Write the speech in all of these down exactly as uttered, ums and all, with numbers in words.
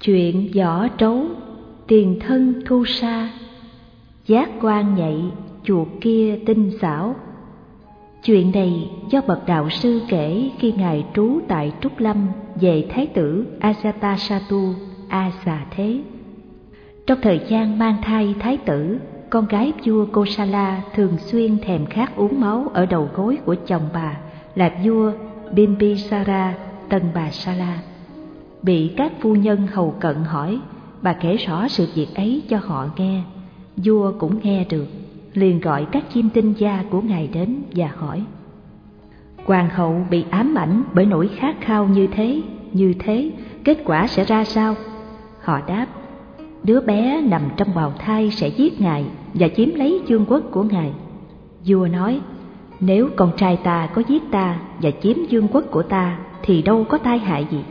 Chuyện võ trấu, tiền thân thu sa, giác quan nhạy, chuột kia tinh xảo. Chuyện này do bậc đạo sư kể khi ngài trú tại Trúc Lâm về thái tử Ajatasattu A Xà Thế. Trong thời gian mang thai thái tử, con gái vua Kosala thường xuyên thèm khát uống máu ở đầu gối của chồng bà là vua Bimbisara Tân Bà Sala. Bị các phu nhân hầu cận hỏi, bà kể rõ sự việc ấy cho họ nghe. Vua cũng nghe được, liền gọi các chiêm tinh gia của ngài đến và hỏi: Hoàng hậu bị ám ảnh bởi nỗi khát khao như thế, như thế, kết quả sẽ ra sao? Họ đáp: đứa bé nằm trong bào thai sẽ giết ngài và chiếm lấy vương quốc của ngài. Vua nói: nếu con trai ta có giết ta và chiếm vương quốc của ta thì đâu có tai hại gì.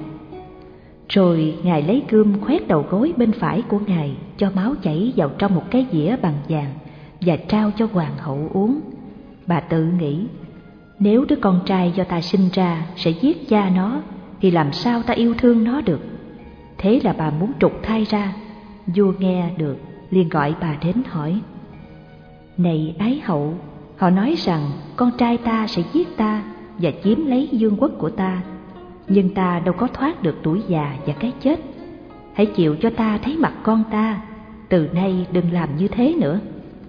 Rồi ngài lấy gươm khoét đầu gối bên phải của ngài, cho máu chảy vào trong một cái dĩa bằng vàng và trao cho hoàng hậu uống. Bà tự nghĩ: nếu đứa con trai do ta sinh ra sẽ giết cha nó thì làm sao ta yêu thương nó được. Thế là bà muốn trục thai ra. Vua nghe được, liền gọi bà đến hỏi: này ái hậu, họ nói rằng con trai ta sẽ giết ta và chiếm lấy vương quốc của ta, nhưng ta đâu có thoát được tuổi già và cái chết. Hãy chịu cho ta thấy mặt con ta, từ nay đừng làm như thế nữa.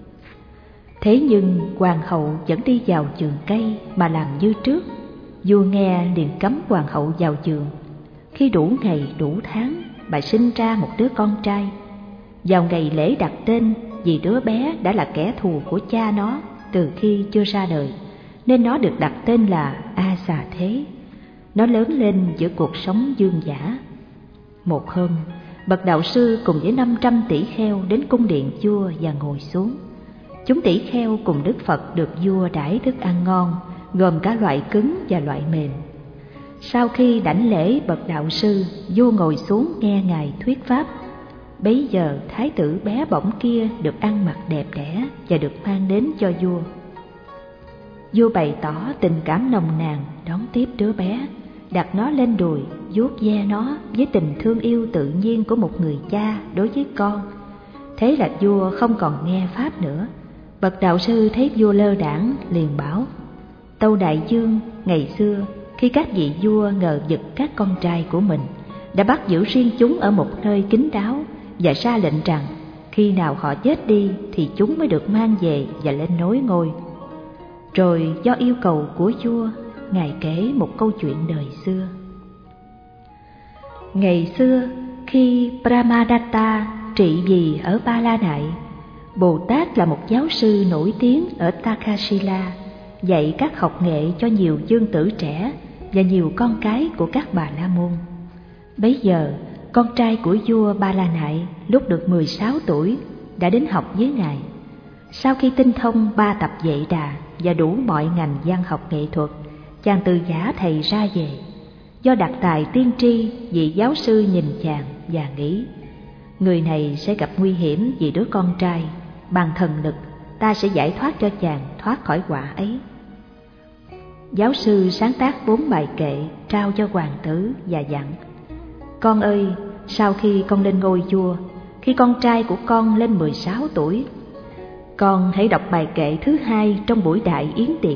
Thế nhưng hoàng hậu vẫn đi vào vườn cây mà làm như trước. Vua nghe liền cấm hoàng hậu vào vườn. Khi đủ ngày đủ tháng, bà sinh ra một đứa con trai. Vào ngày lễ đặt tên, vì đứa bé đã là kẻ thù của cha nó từ khi chưa ra đời, nên nó được đặt tên là A Xà Thế. Nó lớn lên giữa cuộc sống dương dã. Một hôm, bậc đạo sư cùng với năm trăm tỷ kheo đến cung điện vua và ngồi xuống. Chúng tỷ kheo cùng Đức Phật được vua đãi thức ăn ngon, gồm cả loại cứng và loại mềm. Sau khi đảnh lễ bậc đạo sư, vua ngồi xuống nghe ngài thuyết pháp. Bấy giờ thái tử bé bỏng kia được ăn mặc đẹp đẽ và được mang đến cho vua. Vua bày tỏ tình cảm nồng nàn đón tiếp đứa bé, đặt nó lên đùi, vuốt ve nó với tình thương yêu tự nhiên của một người cha đối với con. Thế là vua không còn nghe pháp nữa. Bậc đạo sư thấy vua lơ đãng liền bảo: Tâu đại vương, ngày xưa khi các vị vua ngờ vực các con trai của mình, đã bắt giữ riêng chúng ở một nơi kín đáo và ra lệnh rằng khi nào họ chết đi thì chúng mới được mang về và lên nối ngôi. Rồi do yêu cầu của vua, ngài kể một câu chuyện đời xưa. Ngày xưa, khi Brahmadatta trị vì ở Ba La Nại, Bồ Tát là một giáo sư nổi tiếng ở Takshila, dạy các học nghệ cho nhiều vương tử trẻ và nhiều con cái của các bà la môn. Bấy giờ, con trai của vua Ba La Nại lúc được mười sáu tuổi đã đến học với ngài. Sau khi tinh thông ba tập Vệ Đà và đủ mọi ngành văn học nghệ thuật, chàng từ giả thầy ra về. Do đặc tài tiên tri, vị giáo sư nhìn chàng và nghĩ: người này sẽ gặp nguy hiểm vì đứa con trai, bằng thần lực ta sẽ giải thoát cho chàng thoát khỏi họa ấy. Giáo sư sáng tác bốn bài kệ trao cho hoàng tử và dặn: con ơi, sau khi con lên ngôi vua, khi con trai của con lên mười sáu tuổi, con hãy đọc bài kệ thứ hai trong buổi đại yến tiệc.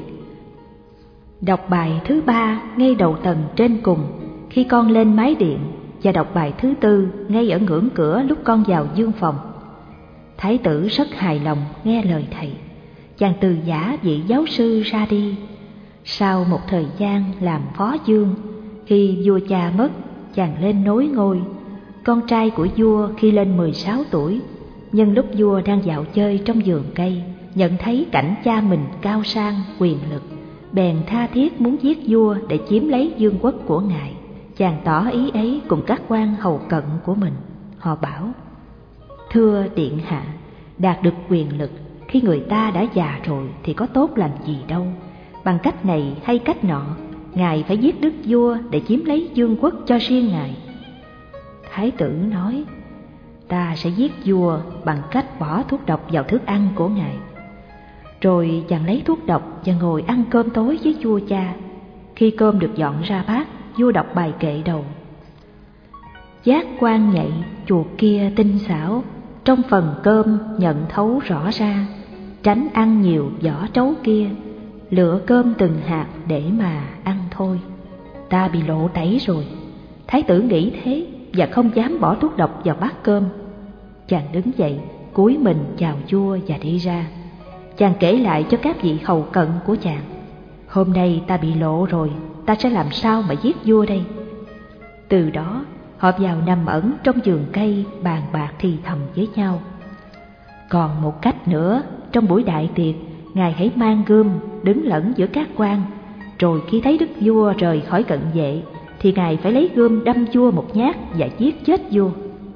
Đọc bài thứ ba ngay đầu tầng trên cùng khi con lên mái điện, và đọc bài thứ tư ngay ở ngưỡng cửa lúc con vào dương phòng. Thái tử rất hài lòng nghe lời thầy. Chàng từ giả vị giáo sư ra đi. Sau một thời gian làm phó vương, khi vua cha mất, chàng lên nối ngôi. Con trai của vua khi lên mười sáu tuổi, nhân lúc vua đang dạo chơi trong vườn cây, nhận thấy cảnh cha mình cao sang, quyền lực, bèn tha thiết muốn giết vua để chiếm lấy vương quốc của ngài. Chàng tỏ ý ấy cùng các quan hầu cận của mình. Họ bảo: thưa điện hạ, đạt được quyền lực khi người ta đã già rồi thì có tốt làm gì đâu. Bằng cách này hay cách nọ, ngài phải giết đức vua để chiếm lấy vương quốc cho riêng ngài. Thái tử nói: ta sẽ giết vua bằng cách bỏ thuốc độc vào thức ăn của ngài. Rồi chàng lấy thuốc độc và ngồi ăn cơm tối với vua cha. Khi cơm được dọn ra bát, vua đọc bài kệ đầu: Giác quan nhạy, chuột kia tinh xảo, trong phần cơm nhận thấu rõ ra, tránh ăn nhiều vỏ trấu kia, lựa cơm từng hạt để mà ăn thôi. Ta bị lộ tẩy rồi. Thái tử nghĩ thế và không dám bỏ thuốc độc vào bát cơm. Chàng đứng dậy, cúi mình chào vua và đi ra. Chàng kể lại cho các vị hầu cận của chàng: hôm nay ta bị lộ rồi, ta sẽ làm sao mà giết vua đây? Từ đó họ vào nằm ẩn trong vườn cây, bàn bạc thì thầm với nhau. Còn một cách nữa, trong buổi đại tiệc, ngài hãy mang gươm đứng lẫn giữa các quan, rồi khi thấy đức vua rời khỏi cận vệ thì ngài phải lấy gươm đâm vua một nhát và giết chết vua.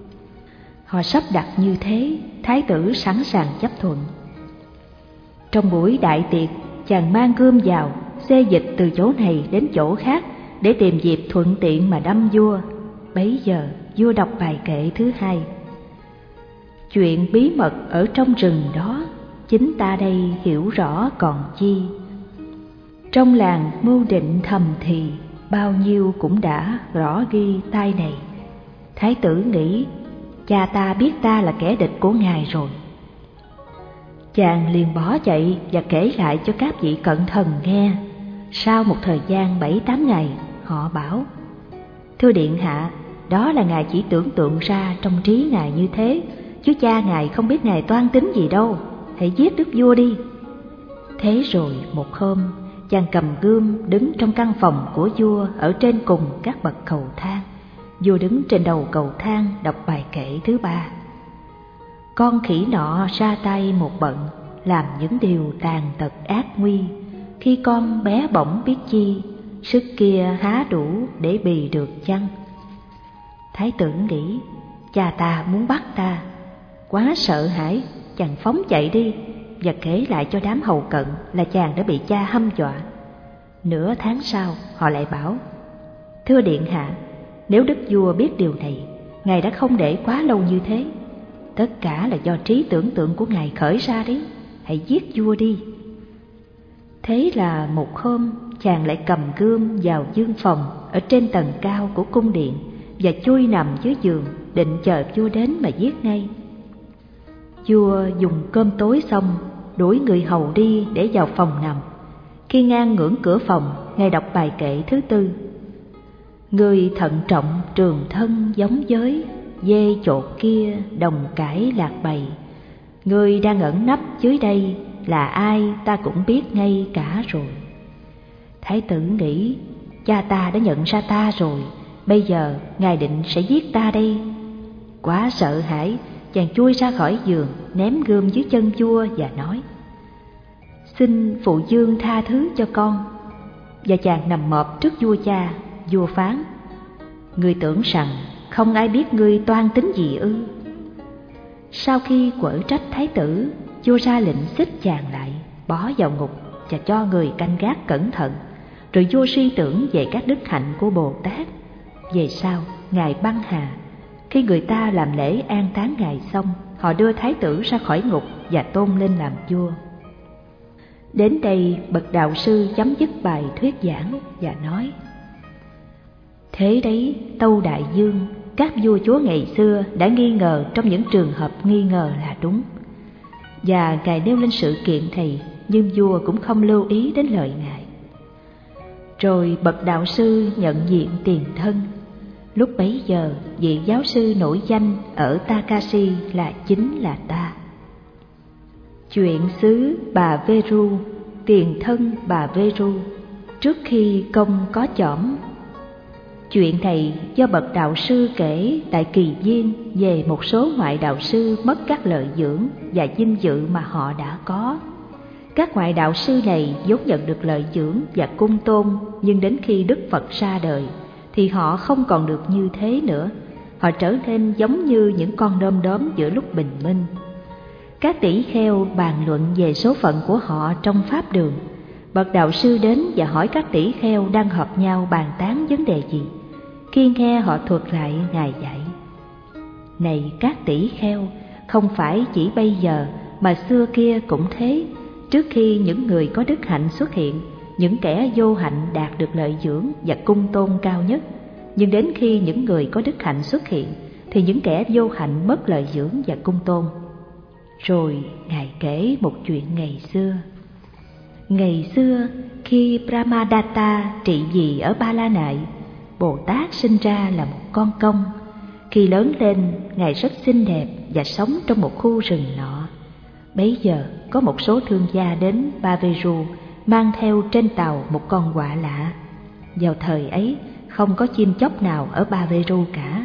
Họ sắp đặt như thế, thái tử sẵn sàng chấp thuận. Trong buổi đại tiệc, chàng mang gươm vào, xê dịch từ chỗ này đến chỗ khác để tìm dịp thuận tiện mà đâm vua. Bấy giờ vua đọc bài kệ thứ hai: chuyện bí mật ở trong rừng đó, chính ta đây hiểu rõ còn chi. Trong làng mưu định thầm thì, bao nhiêu cũng đã rõ ghi tai này. Thái tử nghĩ, cha ta biết ta là kẻ địch của ngài rồi. Chàng liền bỏ chạy và kể lại cho các vị cận thần nghe. Sau một thời gian bảy tám ngày, họ bảo: thưa điện hạ, đó là ngài chỉ tưởng tượng ra trong trí ngài như thế, chứ cha ngài không biết ngài toan tính gì đâu. Hãy giết đức vua đi. Thế rồi một hôm, chàng cầm gươm đứng trong căn phòng của vua ở trên cùng các bậc cầu thang. Vua đứng trên đầu cầu thang đọc bài kệ thứ ba: con khỉ nọ ra tay một bận, làm những điều tàn tật ác nguy. Khi con bé bỏng biết chi, sức kia há đủ để bì được chăng? Thái tử nghĩ, cha ta muốn bắt ta. Quá sợ hãi, chàng phóng chạy đi và kể lại cho đám hầu cận là chàng đã bị cha hăm dọa. Nửa tháng sau, họ lại bảo: thưa điện hạ, nếu đức vua biết điều này, ngài đã không để quá lâu như thế. Tất cả là do trí tưởng tượng của ngài khởi ra đấy. Hãy giết vua đi. Thế là một hôm, chàng lại cầm gươm vào dương phòng ở trên tầng cao của cung điện và chui nằm dưới giường, định chờ vua đến mà giết ngay. Vua dùng cơm tối xong, đuổi người hầu đi để vào phòng nằm. Khi ngang ngưỡng cửa phòng, ngài đọc bài kệ thứ tư: người thận trọng trường thân giống giới, dê chột kia đồng cãi lạc bầy. Người đang ẩn nấp dưới đây, là ai ta cũng biết ngay cả rồi. Thái tử nghĩ, cha ta đã nhận ra ta rồi, bây giờ ngài định sẽ giết ta đây. Quá sợ hãi, chàng chui ra khỏi giường, ném gươm dưới chân vua và nói: xin phụ vương tha thứ cho con. Và chàng nằm mọp trước vua cha. Vua phán: ngươi tưởng rằng không ai biết ngươi toan tính gì ư? Sau khi quở trách thái tử, vua ra lệnh xích chàng lại, bỏ vào ngục và cho người canh gác cẩn thận. Rồi vua suy tưởng về các đức hạnh của Bồ Tát. Về sau, ngài băng hà. Khi người ta làm lễ an táng ngài xong, họ đưa thái tử ra khỏi ngục và tôn lên làm vua. Đến đây, bậc đạo sư chấm dứt bài thuyết giảng và nói: thế đấy, Tâu Đại Dương, các vua chúa ngày xưa đã nghi ngờ trong những trường hợp nghi ngờ là đúng. Và ngài nêu lên sự kiện thầy, nhưng vua cũng không lưu ý đến lời ngài. Rồi bậc đạo sư nhận diện tiền thân. Lúc bấy giờ, vị giáo sư nổi danh ở Takasi là chính là ta. Chuyện xứ bà Veru, tiền thân bà Veru, trước khi công có chỏm. Chuyện này do bậc đạo sư kể tại Kỳ Viên về một số ngoại đạo sư mất các lợi dưỡng và vinh dự mà họ đã có. Các ngoại đạo sư này vốn nhận được lợi dưỡng và cung tôn, nhưng đến khi Đức Phật ra đời thì họ không còn được như thế nữa. Họ trở nên giống như những con đom đóm giữa lúc bình minh. Các tỷ kheo bàn luận về số phận của họ trong pháp đường. Bậc đạo sư đến và hỏi các tỷ kheo đang họp nhau bàn tán vấn đề gì. Khi nghe họ thuật lại ngài dạy: này các tỷ kheo, không phải chỉ bây giờ mà xưa kia cũng thế. Trước khi những người có đức hạnh xuất hiện, những kẻ vô hạnh đạt được lợi dưỡng và cung tôn cao nhất. Nhưng đến khi những người có đức hạnh xuất hiện thì những kẻ vô hạnh mất lợi dưỡng và cung tôn. Rồi Ngài kể một chuyện ngày xưa. Ngày xưa khi Brahmadatta trị vì ở Ba La Nại, Bồ Tát sinh ra là một con công. Khi lớn lên, Ngài rất xinh đẹp và sống trong một khu rừng nọ. Bấy giờ có một số thương gia đến Baveru mang theo trên tàu một con quạ lạ. Vào thời ấy không có chim chóc nào ở Baveru cả.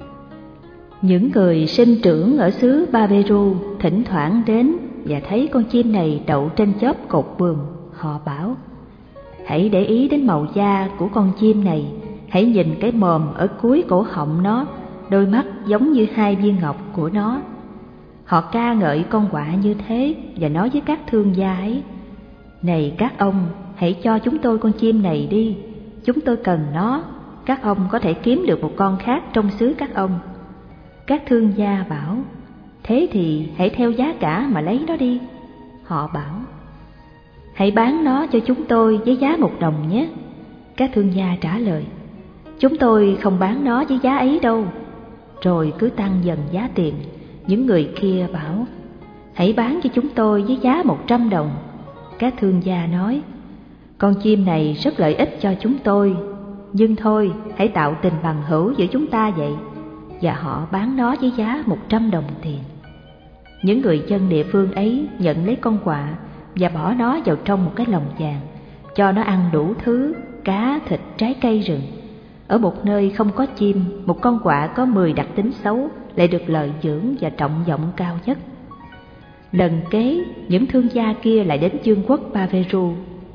Những người sinh trưởng ở xứ Baveru thỉnh thoảng đến và thấy con chim này đậu trên chóp cột buồm. Họ bảo: hãy để ý đến màu da của con chim này, hãy nhìn cái mồm ở cuối cổ họng nó, đôi mắt giống như hai viên ngọc của nó. Họ ca ngợi con quạ như thế và nói với các thương gia ấy: này các ông, hãy cho chúng tôi con chim này đi, chúng tôi cần nó, các ông có thể kiếm được một con khác trong xứ các ông. Các thương gia bảo: thế thì hãy theo giá cả mà lấy nó đi. Họ bảo: hãy bán nó cho chúng tôi với giá một đồng nhé. Các thương gia trả lời: chúng tôi không bán nó với giá ấy đâu. Rồi cứ tăng dần giá tiền. Những người kia bảo: hãy bán cho chúng tôi với giá một trăm đồng. Các thương gia nói: con chim này rất lợi ích cho chúng tôi, nhưng thôi hãy tạo tình bằng hữu giữa chúng ta vậy. Và họ bán nó với giá một trăm đồng tiền. Những người dân địa phương ấy nhận lấy con quạ và bỏ nó vào trong một cái lồng vàng, cho nó ăn đủ thứ cá, thịt, trái cây rừng. Ở một nơi không có chim, một con quạ có mười đặc tính xấu lại được lợi dưỡng và trọng vọng cao nhất. Lần kế, những thương gia kia lại đến vương quốc Baveru.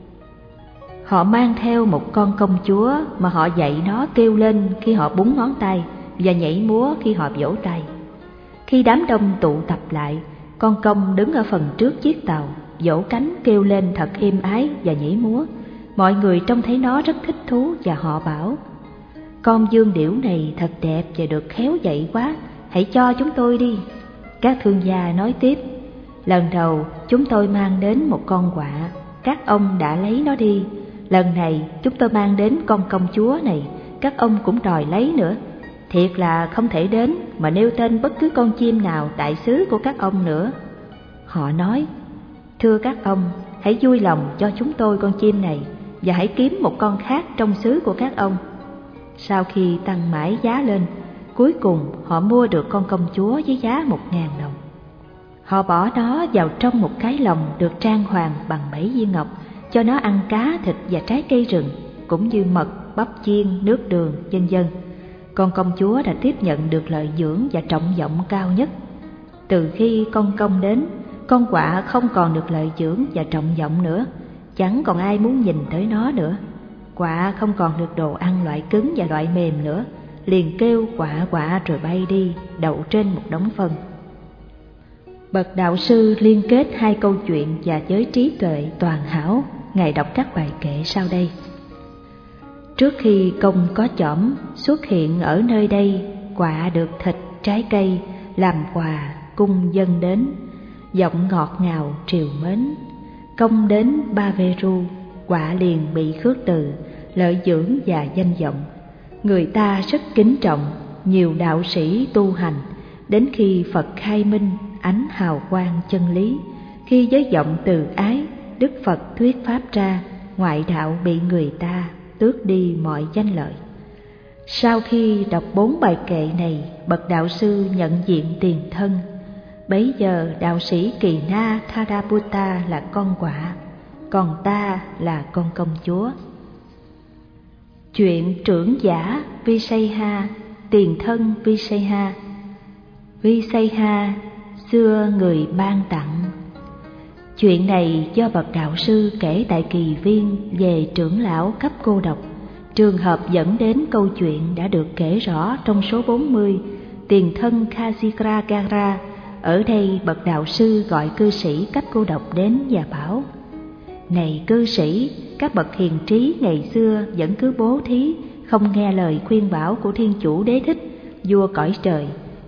Họ mang theo một con công chúa mà họ dạy nó kêu lên khi họ búng ngón tay và nhảy múa khi họ vỗ tay. Khi đám đông tụ tập lại, con công đứng ở phần trước chiếc tàu, vỗ cánh kêu lên thật êm ái và nhảy múa. Mọi người trông thấy nó rất thích thú và họ bảo: con dương điểu này thật đẹp và được khéo dạy quá, hãy cho chúng tôi đi. Các thương gia nói tiếp: lần đầu chúng tôi mang đến một con quạ, các ông đã lấy nó đi. Lần này chúng tôi mang đến con công chúa này, các ông cũng đòi lấy nữa. Thiệt là không thể đến mà nêu tên bất cứ con chim nào tại xứ của các ông nữa. Họ nói: thưa các ông, hãy vui lòng cho chúng tôi con chim này và hãy kiếm một con khác trong xứ của các ông. Sau khi tăng mãi giá lên, cuối cùng họ mua được con công chúa với giá một ngàn đồng. Họ bỏ nó vào trong một cái lồng được trang hoàng bằng bảy viên ngọc, cho nó ăn cá, thịt và trái cây rừng, cũng như mật, bắp chiên, nước đường, vân vân. Con công chúa đã tiếp nhận được lợi dưỡng và trọng vọng cao nhất. Từ khi con công đến, con quạ không còn được lợi dưỡng và trọng vọng nữa, chẳng còn ai muốn nhìn tới nó nữa. Quạ không còn được đồ ăn loại cứng và loại mềm nữa, liền kêu quạ quạ rồi bay đi, đậu trên một đống phân. Bậc đạo sư liên kết hai câu chuyện và với trí tuệ toàn hảo, Ngài đọc các bài kệ sau đây. Trước khi công có chỏm xuất hiện ở nơi đây, quạ được thịt trái cây làm quà cung dâng đến, giọng ngọt ngào triều mến. Công đến Baveru, quạ liền bị khước từ, lợi dưỡng và danh vọng. Người ta rất kính trọng, nhiều đạo sĩ tu hành, đến khi Phật khai minh ánh hào quang chân lý, khi với giọng từ ái, Đức Phật thuyết pháp ra, ngoại đạo bị người ta tước đi mọi danh lợi. Sau khi đọc bốn bài kệ này, bậc đạo sư nhận diện tiền thân. Bấy giờ đạo sĩ Kỳ Na Thadaputta là con quạ, còn ta là con công chúa. Chuyện trưởng giả Visayha, tiền thân Visayha. Visayha xưa người ban tặng. Chuyện này do bậc đạo sư kể tại kỳ viên về trưởng lão cấp cô độc. Trường hợp dẫn đến câu chuyện đã được kể rõ trong số bốn mươi, tiền thân Khajikragara. Ở đây bậc đạo sư gọi cư sĩ cấp cô độc đến và bảo: này cư sĩ, các bậc hiền trí ngày xưa vẫn cứ bố thí, không nghe lời khuyên bảo của Thiên Chủ Đế Thích, vua cõi trời.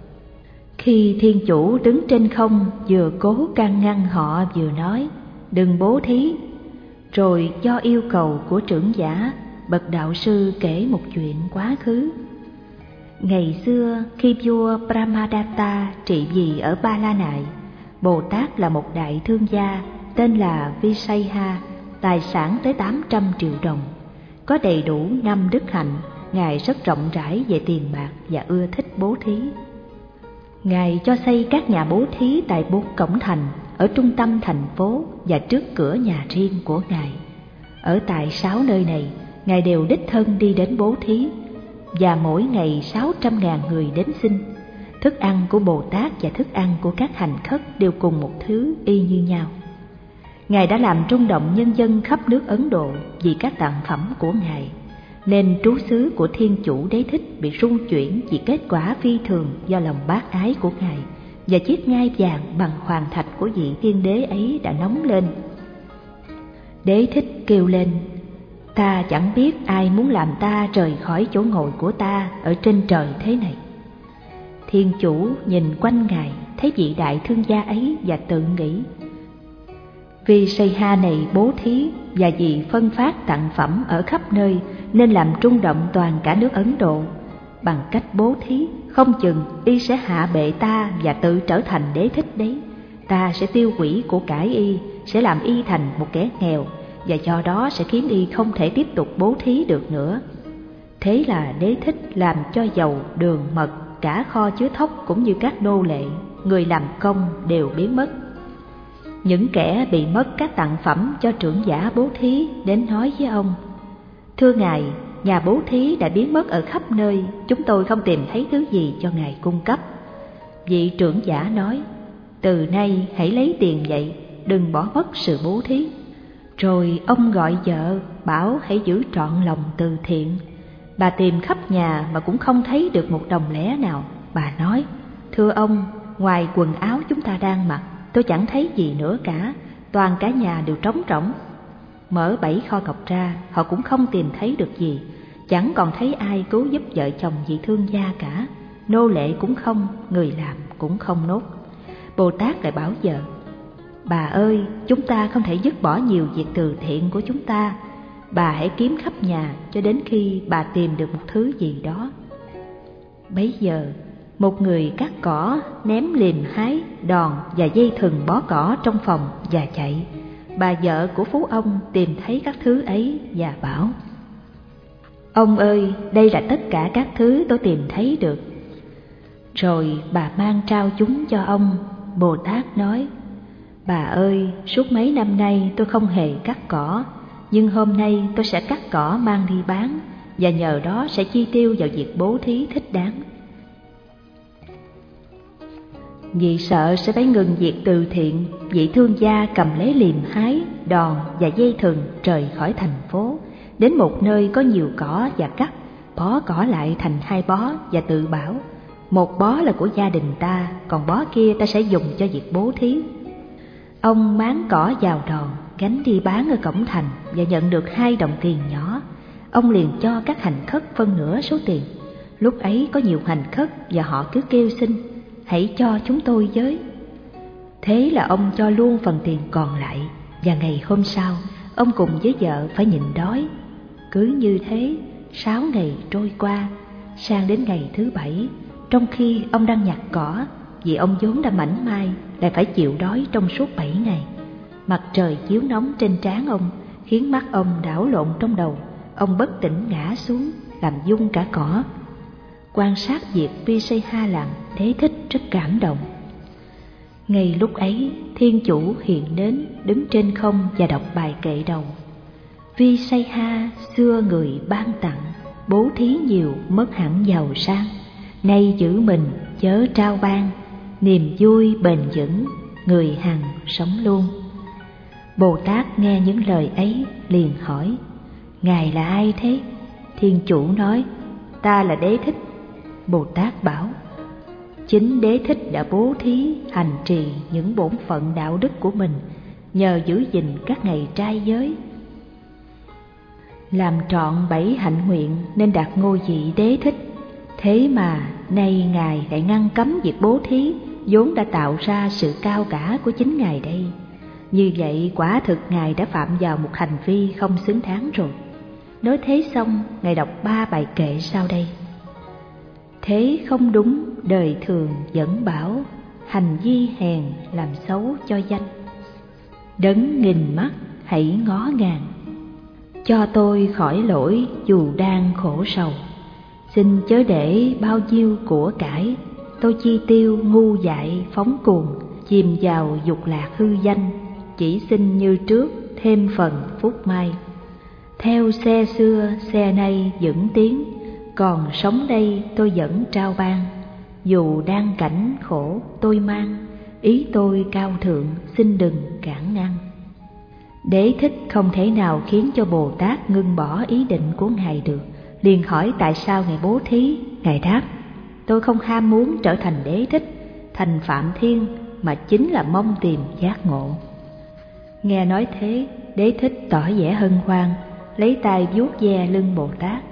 Khi Thiên Chủ đứng trên không, vừa cố can ngăn họ vừa nói: đừng bố thí. Rồi do yêu cầu của trưởng giả, bậc đạo sư kể một chuyện quá khứ. Ngày xưa khi vua Brahmadatta trị vì ở Ba La Nại, Bồ Tát là một đại thương gia tên là Visaya, tài sản tới tám trăm triệu đồng, có đầy đủ năm đức hạnh. Ngài rất rộng rãi về tiền bạc và ưa thích bố thí. Ngài cho xây các nhà bố thí tại bốn cổng thành ở trung tâm thành phố và trước cửa nhà riêng của Ngài. Ở tại sáu nơi này, Ngài đều đích thân đi đến bố thí, và mỗi ngày sáu trăm ngàn người đến xin. Thức ăn của Bồ Tát và thức ăn của các hành khất đều cùng một thứ y như nhau. Ngài đã làm rung động nhân dân khắp nước Ấn Độ vì các tặng phẩm của Ngài, nên trú xứ của Thiên Chủ Đế Thích bị rung chuyển vì kết quả phi thường do lòng bác ái của Ngài, và chiếc ngai vàng bằng hoàng thạch của vị thiên đế ấy đã nóng lên. Đế Thích kêu lên: ta chẳng biết ai muốn làm ta rời khỏi chỗ ngồi của ta ở trên trời thế này. Thiên Chủ nhìn quanh Ngài, thấy vị đại thương gia ấy và tự nghĩ: Visaya này bố thí và vì phân phát tặng phẩm ở khắp nơi nên làm rung động toàn cả nước Ấn Độ. Bằng cách bố thí, không chừng y sẽ hạ bệ ta và tự trở thành Đế Thích đấy. Ta sẽ tiêu hủy của cải y, sẽ làm y thành một kẻ nghèo, và do đó sẽ khiến y không thể tiếp tục bố thí được nữa. Thế là Đế Thích làm cho dầu, đường, mật, cả kho chứa thóc cũng như các nô lệ, người làm công đều biến mất. Những kẻ bị mất các tặng phẩm cho trưởng giả bố thí đến nói với ông: thưa Ngài, nhà bố thí đã biến mất ở khắp nơi, chúng tôi không tìm thấy thứ gì cho Ngài cung cấp. Vị trưởng giả nói: từ nay hãy lấy tiền vậy, đừng bỏ mất sự bố thí. Rồi ông gọi vợ, bảo hãy giữ trọn lòng từ thiện. Bà tìm khắp nhà mà cũng không thấy được một đồng lẻ nào. Bà nói: thưa ông, ngoài quần áo chúng ta đang mặc, tôi chẳng thấy gì nữa cả, toàn cả nhà đều trống rỗng. Mở bảy kho cọc ra, họ cũng không tìm thấy được gì, chẳng còn thấy ai cứu giúp vợ chồng vị thương gia cả, nô lệ cũng không, người làm cũng không nốt. Bồ Tát lại bảo vợ: bà ơi, chúng ta không thể dứt bỏ nhiều việc từ thiện của chúng ta, bà hãy kiếm khắp nhà cho đến khi bà tìm được một thứ gì đó. Bấy giờ một người cắt cỏ, ném liềm hái, đòn và dây thừng bó cỏ trong phòng và chạy. Bà vợ của phú ông tìm thấy các thứ ấy và bảo: ông ơi, đây là tất cả các thứ tôi tìm thấy được. Rồi bà mang trao chúng cho ông. Bồ Tát nói: bà ơi, suốt mấy năm nay tôi không hề cắt cỏ, nhưng hôm nay tôi sẽ cắt cỏ mang đi bán, và nhờ đó sẽ chi tiêu vào việc bố thí thích đáng. Vì sợ sẽ phải ngừng việc từ thiện, vị thương gia cầm lấy liềm hái, đòn và dây thừng rời khỏi thành phố, đến một nơi có nhiều cỏ và cắt, bó cỏ lại thành hai bó và tự bảo: một bó là của gia đình ta, còn bó kia ta sẽ dùng cho việc bố thí. Ông máng cỏ vào đòn, gánh đi bán ở cổng thành và nhận được hai đồng tiền nhỏ. Ông liền cho các hành khất phân nửa số tiền. Lúc ấy có nhiều hành khất và họ cứ kêu xin: hãy cho chúng tôi với. Thế là ông cho luôn phần tiền còn lại, và ngày hôm sau ông cùng với vợ phải nhịn đói. Cứ như thế sáu ngày trôi qua, sang đến ngày thứ bảy, trong khi ông đang nhặt cỏ, vì ông vốn đã mảnh mai lại phải chịu đói trong suốt bảy ngày. Mặt trời chiếu nóng trên trán ông khiến mắt ông đảo lộn trong đầu, ông bất tỉnh ngã xuống làm rung cả cỏ. Quan sát việc Visaya làm, Đế Thích rất cảm động. Ngay lúc ấy, Thiên Chủ hiện đến, đứng trên không và đọc bài kệ đầu: Visaya xưa người ban tặng, bố thí nhiều mất hẳn giàu sang. Nay giữ mình chớ trao ban, niềm vui bền vững, người hằng sống luôn. Bồ Tát nghe những lời ấy liền hỏi: Ngài là ai thế? Thiên Chủ nói: ta là Đế Thích. Bồ Tát bảo: chính Đế Thích đã bố thí hành trì những bổn phận đạo đức của mình, nhờ giữ gìn các ngày trai giới, làm trọn bảy hạnh nguyện nên đạt ngôi vị Đế Thích. Thế mà nay Ngài lại ngăn cấm việc bố thí, vốn đã tạo ra sự cao cả của chính Ngài đây. Như vậy quả thực Ngài đã phạm vào một hành vi không xứng đáng rồi. Nói thế xong, Ngài đọc ba bài kệ sau đây. Thế không đúng, đời thường vẫn bảo, hành vi hèn làm xấu cho danh. Đấng nghìn mắt hãy ngó ngàng, cho tôi khỏi lỗi dù đang khổ sầu. Xin chớ để bao nhiêu của cải, tôi chi tiêu ngu dại phóng cuồng, chìm vào dục lạc hư danh. Chỉ xin như trước thêm phần phúc mai, theo xe xưa xe nay vẫn tiến, còn sống đây tôi vẫn trao ban. Dù đang cảnh khổ tôi mang, ý tôi cao thượng xin đừng cản ngăn. Đế thích không thể nào khiến cho Bồ Tát ngưng bỏ ý định của Ngài được, liền hỏi tại sao Ngài bố thí. Ngài đáp: tôi không ham muốn trở thành đế thích, thành Phạm Thiên, mà chính là mong tìm giác ngộ. Nghe nói thế, đế thích tỏ vẻ hân hoan, lấy tay vuốt ve lưng Bồ Tát.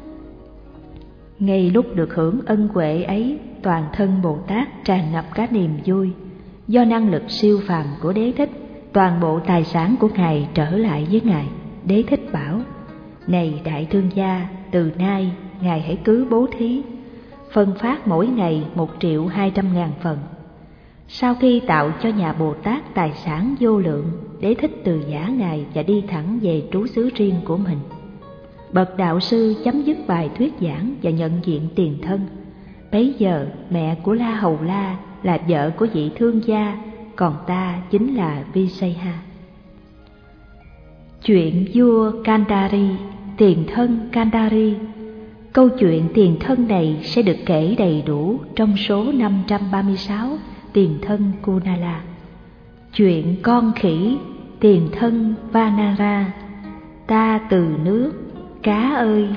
Ngay lúc được hưởng ân huệ ấy, toàn thân Bồ Tát tràn ngập cả niềm vui. Do năng lực siêu phàm của đế thích, toàn bộ tài sản của Ngài trở lại với Ngài. Đế thích bảo: này đại thương gia, từ nay Ngài hãy cứ bố thí, phân phát mỗi ngày một triệu hai trăm ngàn phần. Sau khi tạo cho nhà Bồ Tát tài sản vô lượng, đế thích từ giã Ngài và đi thẳng về trú xứ riêng của mình. Bậc đạo sư chấm dứt bài thuyết giảng và nhận diện tiền thân. Bấy giờ mẹ của La Hầu La là vợ của vị thương gia, còn ta chính là Visaya. Chuyện vua Kandari, tiền thân Kandari. Câu chuyện tiền thân này sẽ được kể đầy đủ trong số năm trăm ba mươi sáu tiền thân Kunala. Chuyện con khỉ, tiền thân Vanara. Ta từ nước, cá ơi.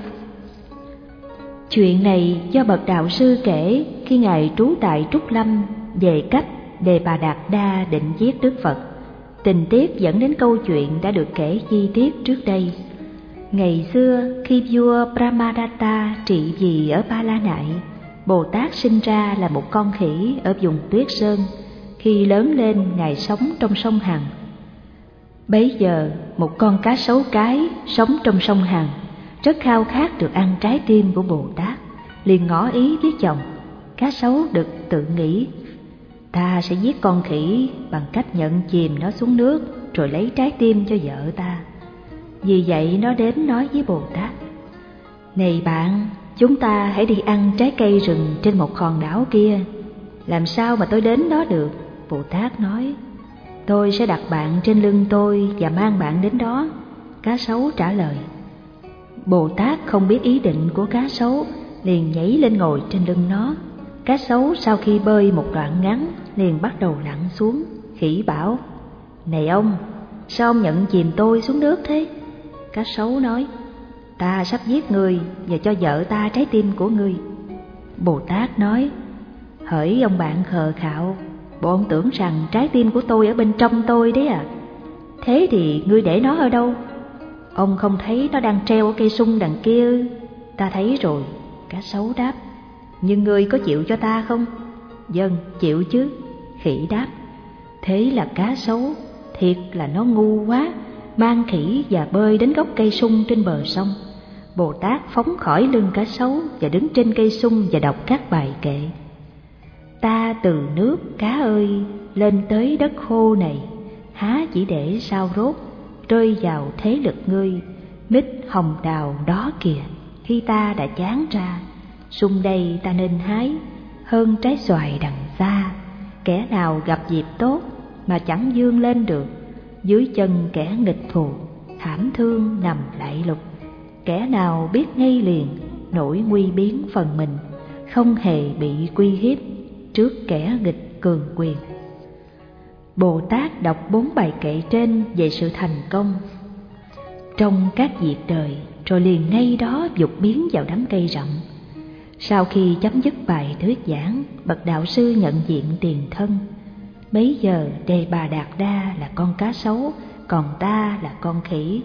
Chuyện này do bậc đạo sư kể khi Ngài trú tại Trúc Lâm về cách Đề Bà Đạt Đa định giết Đức Phật. Tình tiết dẫn đến câu chuyện đã được kể chi tiết trước đây. Ngày xưa khi vua Brahmadatta trị vì ở Ba La Nại, Bồ Tát sinh ra là một con khỉ ở vùng Tuyết Sơn. Khi lớn lên, Ngài sống trong sông Hằng. Bấy giờ một con cá sấu cái sống trong sông Hằng rất khao khát được ăn trái tim của Bồ Tát, liền ngỏ ý với chồng. Cá sấu đực tự nghĩ: ta sẽ giết con khỉ bằng cách nhận chìm nó xuống nước rồi lấy trái tim cho vợ ta. Vì vậy nó đến nói với Bồ Tát: này bạn, chúng ta hãy đi ăn trái cây rừng trên một hòn đảo kia. Làm sao mà tôi đến đó được? Bồ Tát nói: tôi sẽ đặt bạn trên lưng tôi và mang bạn đến đó. Cá sấu trả lời. Bồ Tát không biết ý định của cá sấu, liền nhảy lên ngồi trên lưng nó. Cá sấu sau khi bơi một đoạn ngắn liền bắt đầu lặn xuống. Khỉ bảo: này ông, sao ông nhận chìm tôi xuống nước thế? Cá sấu nói: ta sắp giết người và cho vợ ta trái tim của ngươi. Bồ Tát nói: hỡi ông bạn khờ khạo, bộ ông tưởng rằng trái tim của tôi ở bên trong tôi đấy à? Thế thì ngươi để nó ở đâu? Ông không thấy nó đang treo ở cây sung đằng kia ư? Ta thấy rồi. Cá sấu đáp: nhưng ngươi có chịu cho ta không? Vâng, chịu chứ. Khỉ đáp. Thế là cá sấu, thiệt là nó ngu quá, mang khỉ và bơi đến gốc cây sung trên bờ sông. Bồ Tát phóng khỏi lưng cá sấu và đứng trên cây sung và đọc các bài kệ. Ta từ nước, cá ơi, lên tới đất khô này, há chỉ để sao rốt, rơi vào thế lực ngươi. Mít hồng đào đó kìa, khi ta đã chán ra, sung đây ta nên hái, hơn trái xoài đằng xa. Kẻ nào gặp dịp tốt mà chẳng vươn lên được, dưới chân kẻ nghịch thù, thảm thương nằm lạy lục. Kẻ nào biết ngay liền, nỗi nguy biến phần mình, không hề bị quy hiếp trước kẻ nghịch cường quyền. Bồ Tát đọc bốn bài kệ trên về sự thành công trong các việc đời, rồi liền ngay đó vụt biến vào đám cây rậm. Sau khi chấm dứt bài thuyết giảng, bậc đạo sư nhận diện tiền thân. Bấy giờ Đề Bà Đạt Đa là con cá sấu, còn ta là con khỉ.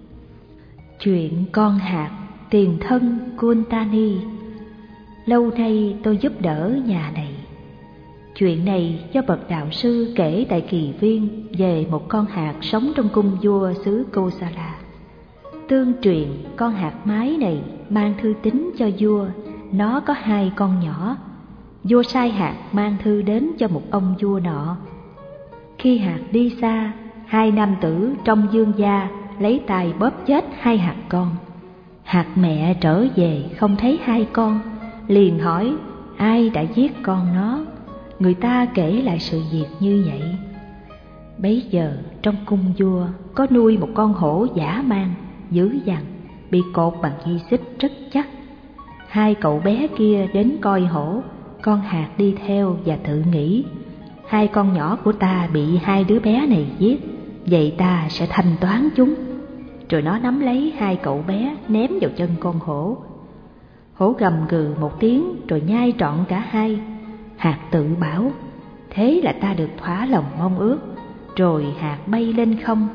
Chuyện con hạt, tiền thân Kuntani. Lâu nay tôi giúp đỡ nhà này. Chuyện này do bậc đạo sư kể tại Kỳ Viên về một con hạt sống trong cung vua xứ Kosala. Tương truyền con hạt mái này mang thư tín cho vua, nó có hai con nhỏ. Vua sai hạt mang thư đến cho một ông vua nọ. Khi hạt đi xa, hai nam tử trong dương gia lấy tay bóp chết hai hạt con. Hạt mẹ trở về không thấy hai con, liền hỏi ai đã giết con nó. Người ta kể lại sự việc như vậy. Bấy giờ trong cung vua có nuôi một con hổ dã man, dữ dằn, bị cột bằng dây xích rất chắc. Hai cậu bé kia đến coi hổ, con hạt đi theo và tự nghĩ hai con nhỏ của ta bị hai đứa bé này giết, vậy ta sẽ thanh toán chúng. Rồi nó nắm lấy hai cậu bé ném vào chân con hổ. Hổ gầm gừ một tiếng rồi nhai trọn cả hai. Hạt tự bảo thế là ta được thỏa lòng mong ước. Rồi hạt bay lên không,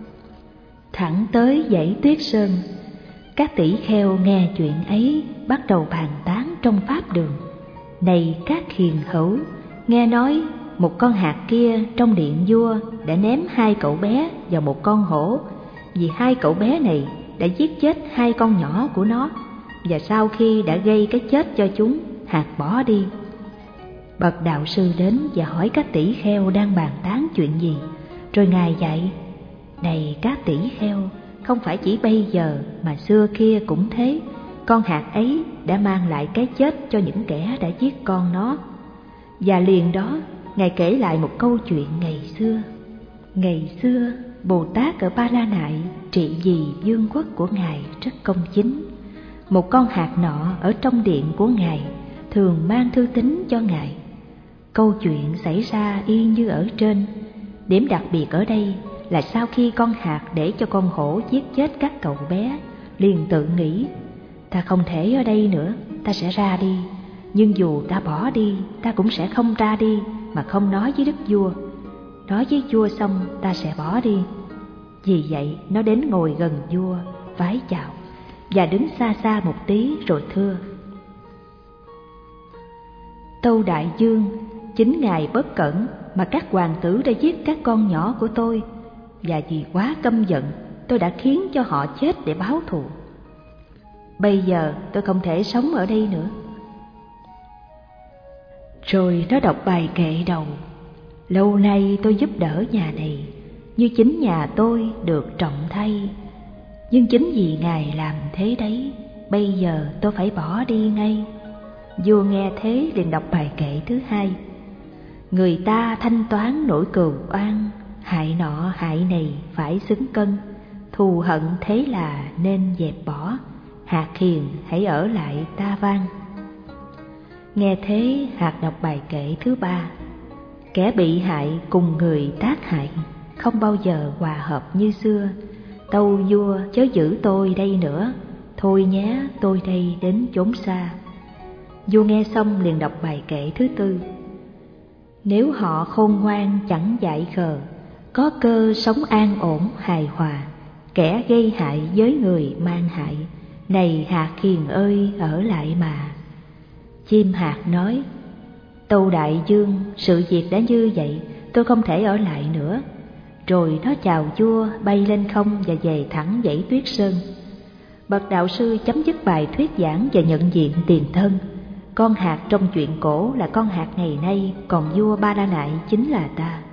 thẳng tới dãy Tuyết Sơn. Các tỷ kheo nghe chuyện ấy bắt đầu bàn tán trong pháp đường. Này các hiền hữu, nghe nói một con hạt kia trong điện vua đã ném hai cậu bé vào một con hổ, vì hai cậu bé này đã giết chết hai con nhỏ của nó, và sau khi đã gây cái chết cho chúng, hạt bỏ đi. Bậc đạo sư đến và hỏi các tỷ kheo đang bàn tán chuyện gì. Rồi ngài dạy: này các tỷ kheo, không phải chỉ bây giờ mà xưa kia cũng thế. Con hạt ấy đã mang lại cái chết cho những kẻ đã giết con nó. Và liền đó ngài kể lại một câu chuyện ngày xưa. Ngày xưa Bồ Tát ở Ba La Nại trị vì vương quốc của ngài rất công chính. Một con hạt nọ ở trong điện của ngài thường mang thư tín cho ngài. Câu chuyện xảy ra y như ở trên. Điểm đặc biệt ở đây là sau khi con hạt để cho con hổ giết chết các cậu bé, liền tự nghĩ ta không thể ở đây nữa, ta sẽ ra đi. Nhưng dù ta bỏ đi, ta cũng sẽ không ra đi mà không nói với đức vua. Nói với vua xong ta sẽ bỏ đi. Vì vậy nó đến ngồi gần vua, vái chào và đứng xa xa một tí rồi thưa: Tâu đại vương, chính ngài bất cẩn mà các hoàng tử đã giết các con nhỏ của tôi, và vì quá căm giận tôi đã khiến cho họ chết để báo thù. Bây giờ tôi không thể sống ở đây nữa. Rồi nó đọc bài kệ đầu: lâu nay tôi giúp đỡ nhà này như chính nhà tôi được trọng thay, nhưng chính vì ngài làm thế đấy, bây giờ tôi phải bỏ đi ngay. Vua nghe thế liền đọc bài kệ thứ hai: người ta thanh toán nỗi cừu oan, hại nọ hại này phải xứng cân, thù hận thế là nên dẹp bỏ, hạt hiền hãy ở lại ta van. Nghe thế hạt đọc bài kệ thứ ba: kẻ bị hại cùng người tác hại, không bao giờ hòa hợp như xưa, tâu vua chớ giữ tôi đây nữa, thôi nhé tôi đây đến chốn xa. Vua nghe xong liền đọc bài kệ thứ tư: nếu họ khôn ngoan chẳng dại khờ, có cơ sống an ổn hài hòa, kẻ gây hại với người mang hại, này hạt hiền ơi ở lại mà. Chim hạt nói: tâu đại vương, sự việc đã như vậy, tôi không thể ở lại nữa. Rồi nó chào vua, bay lên không và về thẳng dãy Tuyết Sơn. Bậc đạo sư chấm dứt bài thuyết giảng và nhận diện tiền thân. Con hạt trong chuyện cổ là con hạt ngày nay, còn vua Ba La Nại chính là ta.